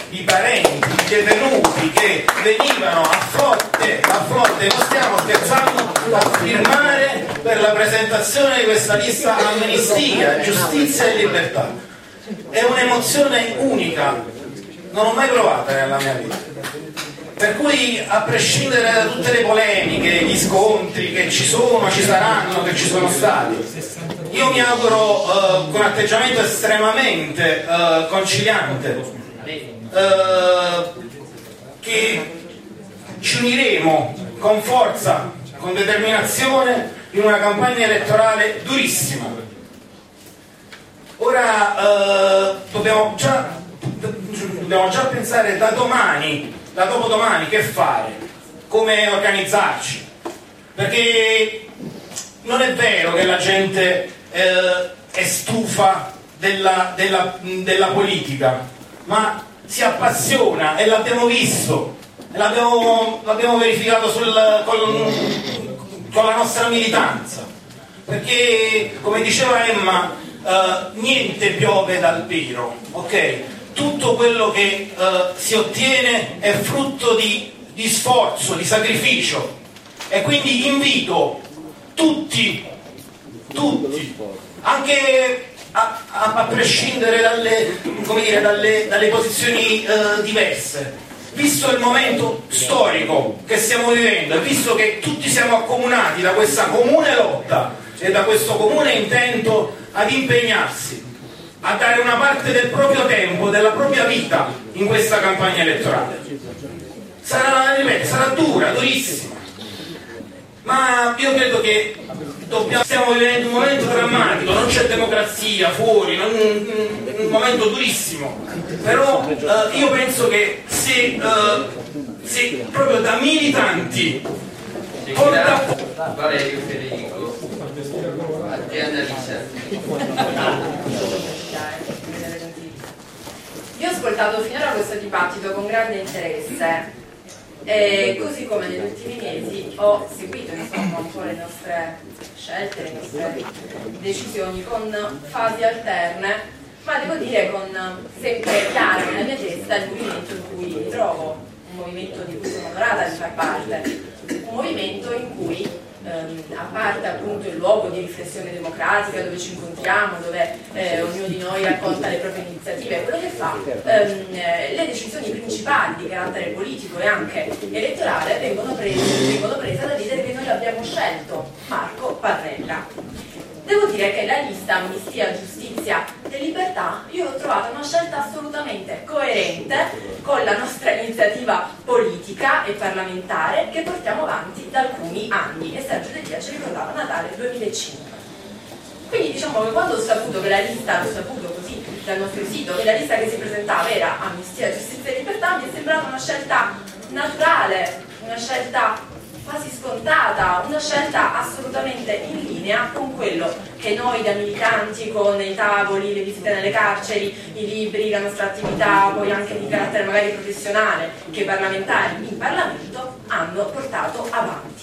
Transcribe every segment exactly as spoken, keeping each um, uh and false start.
i parenti, i detenuti che venivano a flotte, a flotte, non stiamo scherzando, a firmare per la presentazione di questa lista amnistia, giustizia e libertà. È un'emozione unica, non l'ho mai provata nella mia vita. Per cui, a prescindere da tutte le polemiche, gli scontri che ci sono, ci saranno, che ci sono stati, io mi auguro uh, con atteggiamento estremamente uh, conciliante uh, che ci uniremo con forza, con determinazione in una campagna elettorale durissima. Ora uh, dobbiamo già, dobbiamo già pensare da domani, da dopodomani, che fare, come organizzarci, perché non è vero che la gente eh, è stufa della, della, della politica, ma si appassiona, e l'abbiamo visto, e l'abbiamo, l'abbiamo verificato sul, con, con la nostra militanza, perché come diceva Emma, eh, niente piove dal pero, ok? Tutto quello che eh, si ottiene è frutto di, di sforzo, di sacrificio, e quindi invito tutti, tutti, anche a, a, a prescindere dalle, come dire, dalle, dalle posizioni eh, diverse, visto il momento storico che stiamo vivendo e visto che tutti siamo accomunati da questa comune lotta e da questo comune intento ad impegnarsi, a dare una parte del proprio tempo, della propria vita in questa campagna elettorale. Sarà, ripeto, sarà dura, durissima, ma io credo che dobbiamo, stiamo vivendo un momento drammatico, non c'è democrazia fuori, non, un momento durissimo, però eh, io penso che se, eh, se proprio da militanti porta... Valerio Federico e Annalisa. Io ho ascoltato finora questo dibattito con grande interesse, e così come negli ultimi mesi ho seguito insomma un po' le nostre scelte, le nostre decisioni con fasi alterne, ma devo dire con sempre chiaro nella mia testa il movimento in cui mi trovo, un movimento di cui sono onorata di far parte, un movimento in cui ehm, a parte appunto il luogo di riflessione democratica dove ci incontriamo, dove eh, ognuno di noi racconta le proprie iniziative, quello che fa, ehm, le decisioni principali di carattere politico e anche elettorale vengono prese, vengono prese da leader che noi abbiamo scelto, Marco Parrella. Devo dire che la lista Amnistia, Giustizia e Libertà io l'ho trovata una scelta assolutamente coerente con la nostra iniziativa politica e parlamentare che portiamo avanti da alcuni anni, e Sergio D'Elia ci ricordava Natale duemilacinque. Quindi diciamo che quando ho saputo che la lista, l'ho saputo così dal nostro sito, che la lista che si presentava era Amnistia, Giustizia e Libertà, mi è sembrata una scelta naturale, una scelta quasi scontata, una scelta assolutamente in linea con quello che noi da militanti, con i tavoli, le visite nelle carceri, i libri, la nostra attività poi anche di carattere magari professionale, che i parlamentari in Parlamento hanno portato avanti.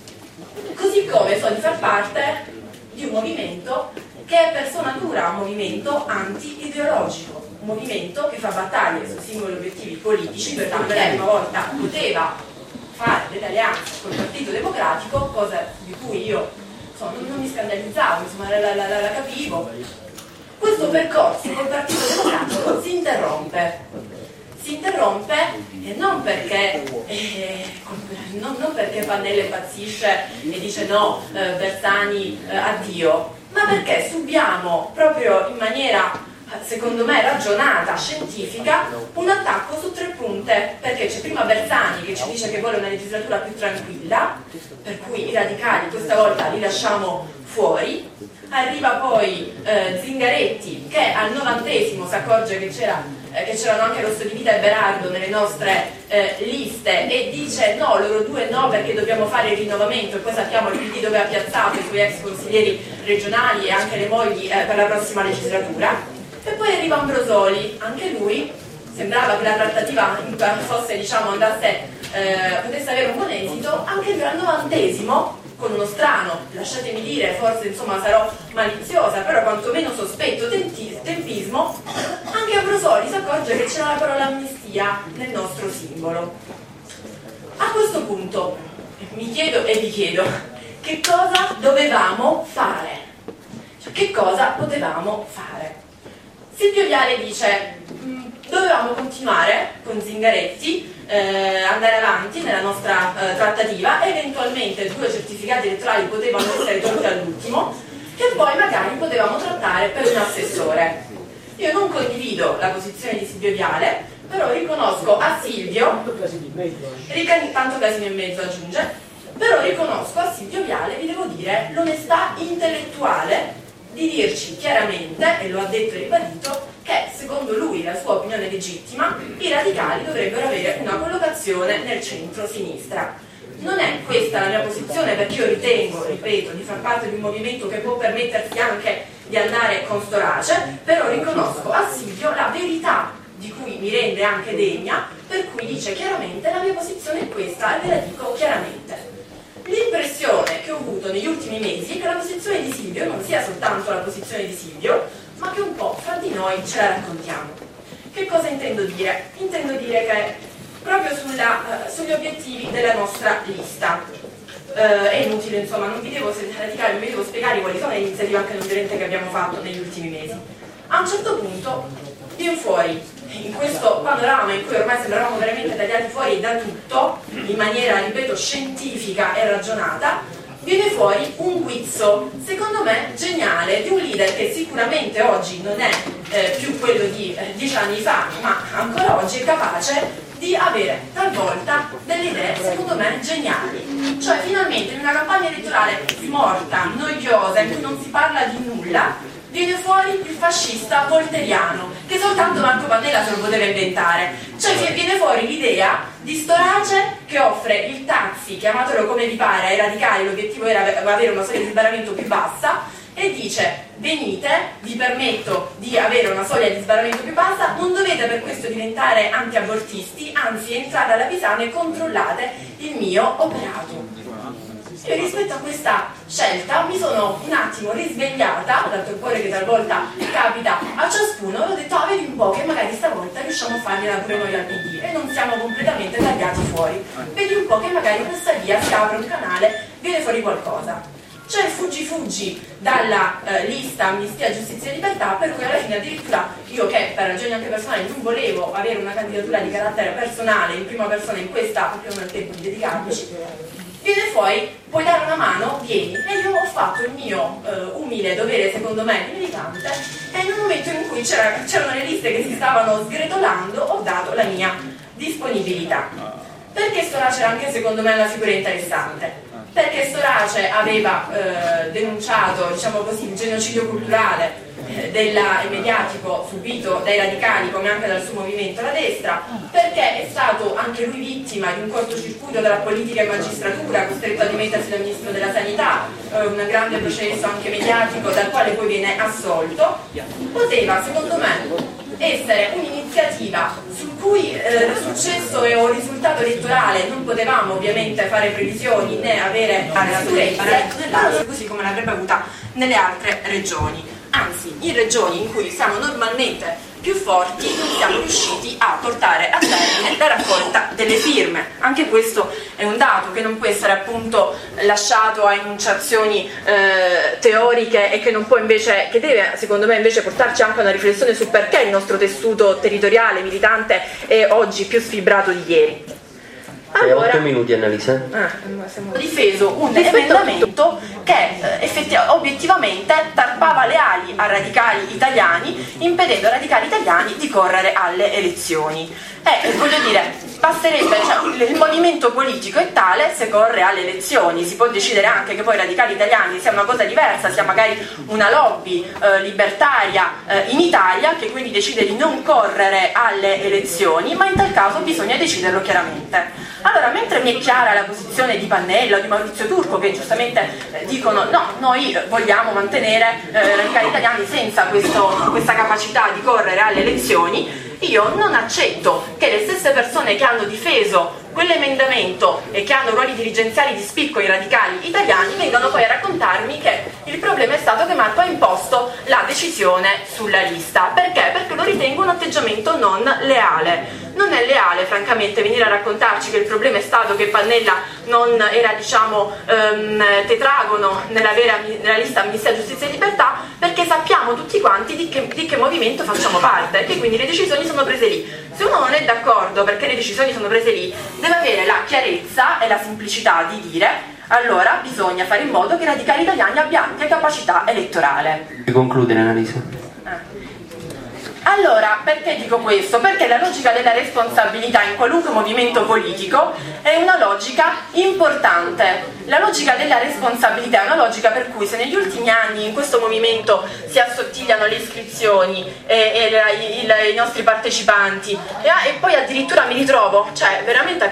Così come so di far parte di un movimento che è per sua natura un movimento anti-ideologico, un movimento che fa battaglie su singoli obiettivi politici, per cui lei una volta poteva fare delle alleanze col Partito Democratico, cosa di cui io insomma, non mi scandalizzavo, insomma la, la, la, la capivo. Questo percorso col Partito Democratico si interrompe. Si interrompe eh, non perché eh, non, non perché Pannella impazzisce e dice no, eh, Bersani eh, addio, ma perché subiamo proprio in maniera secondo me ragionata, scientifica, un attacco su tre punte, perché c'è prima Bersani che ci dice che vuole una legislatura più tranquilla, per cui i radicali questa volta li lasciamo fuori, arriva poi eh, Zingaretti che al novantesimo si accorge che c'era eh, che c'erano anche Rosso di Vita e Berardo nelle nostre eh, liste e dice no, loro due no perché dobbiamo fare il rinnovamento, e poi sappiamo il P D dove ha piazzato i suoi ex consiglieri regionali e anche le mogli eh, per la prossima legislatura. E poi arriva Ambrosoli, anche lui sembrava che la trattativa fosse, diciamo, andasse, eh, potesse avere un buon esito, anche lui al novantesimo, con uno strano, lasciatemi dire, forse insomma sarò maliziosa, però quantomeno sospetto tempi- tempismo, anche che Abrosoli si accorge che c'era la parola amnistia nel nostro simbolo. A questo punto mi chiedo e vi chiedo, che cosa dovevamo fare? Cioè, che cosa potevamo fare? Silvio Viale dice, mh, dovevamo continuare con Zingaretti, eh, andare avanti nella nostra eh, trattativa, eventualmente due certificati elettorali potevano essere tolti all'ultimo, che poi magari potevamo trattare per un assessore. Io non condivido la posizione di Silvio Viale, però riconosco a Silvio, tanto casino e mezzo aggiunge, però riconosco a Silvio Viale, vi devo dire, l'onestà intellettuale di dirci chiaramente, e lo ha detto e ribadito, che secondo lui, la sua opinione legittima, i radicali dovrebbero avere una collocazione nel centro-sinistra. Non è questa la mia posizione, perché io ritengo, ripeto, di far parte di un movimento che può permettersi anche di andare con Storace, però riconosco a Silvio la verità di cui mi rende anche degna, per cui dice chiaramente la mia posizione è questa e ve la dico chiaramente. L'impressione che ho avuto negli ultimi mesi è che la posizione di Silvio non sia soltanto la posizione di Silvio, ma che un po' fra di noi ce la raccontiamo. Che cosa intendo dire? Intendo dire che proprio sulla, uh, sugli obiettivi della nostra lista, uh, è inutile, insomma, non vi devo radicare, non vi devo spiegare quali sono le iniziative anche non violente che abbiamo fatto negli ultimi mesi. A un certo punto viene fuori, in questo panorama in cui ormai sembravamo veramente tagliati fuori da tutto, in maniera, ripeto, scientifica e ragionata, viene fuori un guizzo, secondo me geniale, di un leader che sicuramente oggi non è eh, più quello di eh, dieci anni fa, ma ancora oggi è capace di avere talvolta delle idee, secondo me, geniali. Cioè, finalmente in una campagna elettorale morta, noiosa, in cui non si parla di nulla, viene fuori il fascista volteriano, che soltanto Marco Pannella se lo poteva inventare. Cioè viene fuori l'idea di Storace che offre il taxi, chiamatelo come vi pare, ai radicali, l'obiettivo era avere una soglia di sbarramento più bassa, e dice: venite, vi permetto di avere una soglia di sbarramento più bassa, non dovete per questo diventare anti-abortisti, anzi entrate alla Pisana e controllate il mio operato. Io rispetto a questa scelta mi sono un attimo risvegliata dal torpore che talvolta capita a ciascuno, e ho detto: ah, vedi un po' che magari stavolta riusciamo a fargliela pure noi al P D e non siamo completamente tagliati fuori. Vedi un po' che magari questa via si apre un canale, viene fuori qualcosa. C'è il fuggi fuggi dalla eh, lista Amnistia, Giustizia e Libertà, per cui alla fine addirittura io, che per ragioni anche personali non volevo avere una candidatura di carattere personale in prima persona in questa, perché non ho il tempo di dedicarmici, viene fuori: puoi dare una mano? Vieni. E io ho fatto il mio eh, umile dovere, secondo me, di militante, e in un momento in cui c'erano le liste che si stavano sgretolando ho dato la mia disponibilità. Perché Storace era anche, secondo me, una figura interessante? Perché Storace aveva eh, denunciato, diciamo così, il genocidio culturale eh, della, e mediatico subito dai radicali come anche dal suo movimento, la destra, perché è stato anche lui vittima di un cortocircuito della politica e magistratura, costretto a dimettersi da ministro della sanità, eh, un grande processo anche mediatico dal quale poi viene assolto. Poteva, secondo me, essere un'iniziativa su cui eh, il successo e o il risultato elettorale non potevamo ovviamente fare previsioni né avere sicurezze nell'altro, così come l'avrebbe avuta nelle altre regioni. Anzi, in regioni in cui siamo normalmente più forti non siamo riusciti a portare a termine la raccolta delle firme. Anche questo è un dato che non può essere appunto lasciato a enunciazioni eh, teoriche, e che non può invece, che deve secondo me invece portarci anche a una riflessione su perché il nostro tessuto territoriale militante è oggi più sfibrato di ieri. Allora, otto minuti, Annalisa. Ah, ho difeso un emendamento che eh, obiettivamente tarpava le ali a radicali italiani, impedendo ai radicali italiani di correre alle elezioni. E eh, voglio dire, basterebbe, cioè, il movimento politico è tale se corre alle elezioni. Si può decidere anche che poi i radicali italiani sia una cosa diversa, sia magari una lobby eh, libertaria eh, in Italia, che quindi decide di non correre alle elezioni, ma in tal caso bisogna deciderlo chiaramente. Allora, mentre mi è chiara la posizione di Pannella o di Maurizio Turco, che giustamente eh, dicono no, noi vogliamo mantenere eh, i radicali italiani senza questo, questa capacità di correre alle elezioni, io non accetto che le stesse persone che hanno difeso quell'emendamento e che hanno ruoli dirigenziali di spicco i radicali italiani vengono poi a raccontarmi che il problema è stato che Marco ha imposto la decisione sulla lista. Perché? Perché lo ritengo un atteggiamento non leale. Non è leale, francamente, venire a raccontarci che il problema è stato che Pannella non era, diciamo, ehm, tetragono nella, vera, nella lista Amnistia, Giustizia e Libertà, perché sappiamo tutti quanti di che, di che movimento facciamo parte e che quindi le decisioni sono prese lì. Se uno non è d'accordo perché le decisioni sono prese lì, deve avere la chiarezza e la semplicità di dire: allora bisogna fare in modo che i radicali italiani abbiano anche capacità elettorale. Di concludere, Annalisa. Allora, perché dico questo? Perché la logica della responsabilità in qualunque movimento politico è una logica importante. La logica della responsabilità è una logica per cui se negli ultimi anni in questo movimento si assottigliano le iscrizioni e, e la, i, i nostri partecipanti e, e poi addirittura mi ritrovo, cioè veramente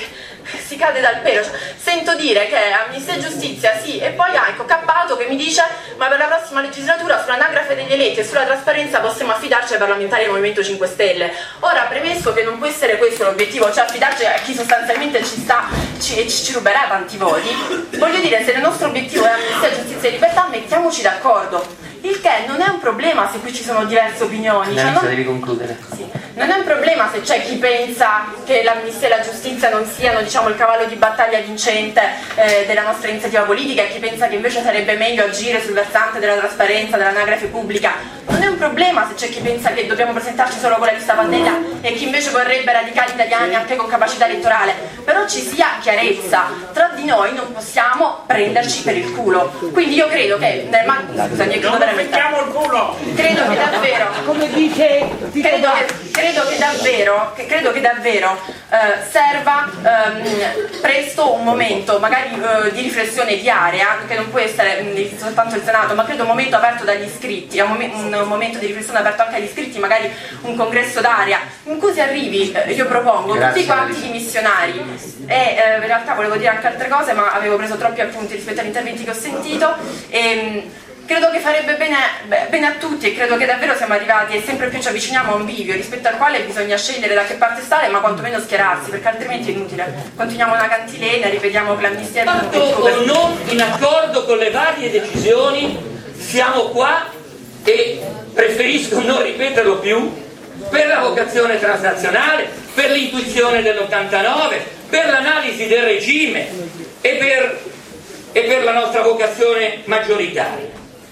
si cade dal pelo, sento dire che Amnistia e Giustizia sì, e poi ah, ecco Cappato che mi dice ma per la prossima legislatura sull'anagrafe degli eletti e sulla trasparenza possiamo affidarci ai parlamentari del Movimento cinque Stelle. Ora, premesso che non può essere questo l'obiettivo, cioè affidarci a chi sostanzialmente ci sta ci, ci ruberà tanti voti, voglio dire, se il nostro obiettivo è Amnistia, Giustizia e Libertà, mettiamoci d'accordo. Il che non è un problema se qui ci sono diverse opinioni. Cioè non, devi concludere. Sì, non è un problema se c'è chi pensa che l'amnistia e la giustizia non siano, diciamo, il cavallo di battaglia vincente eh, della nostra iniziativa politica e chi pensa che invece sarebbe meglio agire sul versante della trasparenza, dell'anagrafe pubblica. Non è un problema se c'è chi pensa che dobbiamo presentarci solo con la lista Pannella e chi invece vorrebbe radicali italiani anche con capacità elettorale. Però ci sia chiarezza, tra di noi non possiamo prenderci per il culo. Quindi io credo che nel ma- scusa, mi chiudo mettiamo il culo. Credo che davvero come dice credo che, credo che davvero che credo che davvero eh, serva ehm, presto un momento magari eh, di riflessione diaria, che non può essere mh, soltanto il Senato, ma credo un momento aperto dagli iscritti, un, mom- un momento di riflessione aperto anche agli iscritti, magari un congresso d'area in cui si arrivi, eh, io propongo, Grazie, tutti quanti i missionari e eh, in realtà volevo dire anche altre cose ma avevo preso troppi appunti rispetto agli interventi che ho sentito e, credo che farebbe bene, bene a tutti e credo che davvero siamo arrivati e sempre più ci avviciniamo a un bivio rispetto al quale bisogna scegliere da che parte stare ma quantomeno schierarsi, perché altrimenti è inutile. Continuiamo una cantilena, ripetiamo che l'amnistia è fatto o non in accordo con le varie decisioni, siamo qua e preferisco non ripeterlo più per la vocazione transnazionale, per l'intuizione dell'ottantanove, per l'analisi del regime e per, e per la nostra vocazione maggioritaria.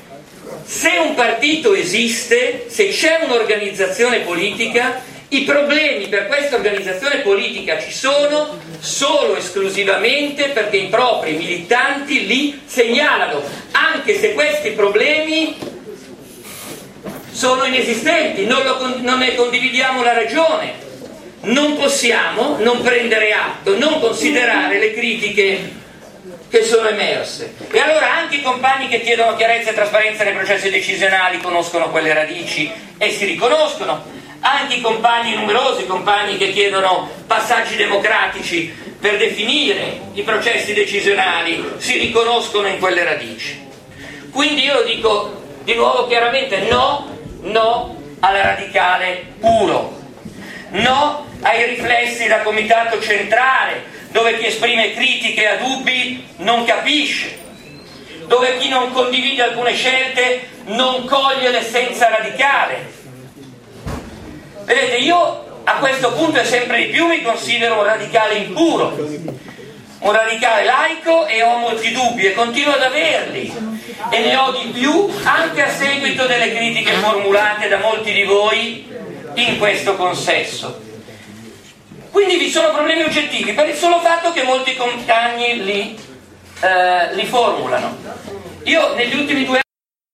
Se un partito esiste, se c'è un'organizzazione politica, i problemi per questa organizzazione politica ci sono solo esclusivamente perché i propri militanti li segnalano, anche se questi problemi sono inesistenti, non, lo, non ne condividiamo la ragione. Non possiamo non prendere atto, non considerare le critiche che sono emerse. E allora anche i compagni che chiedono chiarezza e trasparenza nei processi decisionali conoscono quelle radici e si riconoscono, anche i compagni numerosi, compagni che chiedono passaggi democratici per definire i processi decisionali, si riconoscono in quelle radici. Quindi io dico di nuovo chiaramente no, no alla radicale puro, no ai riflessi da comitato centrale, dove chi esprime critiche a dubbi non capisce, dove chi non condivide alcune scelte non coglie l'essenza radicale. Vedete, io a questo punto e sempre di più mi considero un radicale impuro, un radicale laico e ho molti dubbi e continuo ad averli e ne ho di più anche a seguito delle critiche formulate da molti di voi in questo consesso. Quindi vi sono problemi oggettivi per il solo fatto che molti compagni li, eh, li formulano. Io negli ultimi due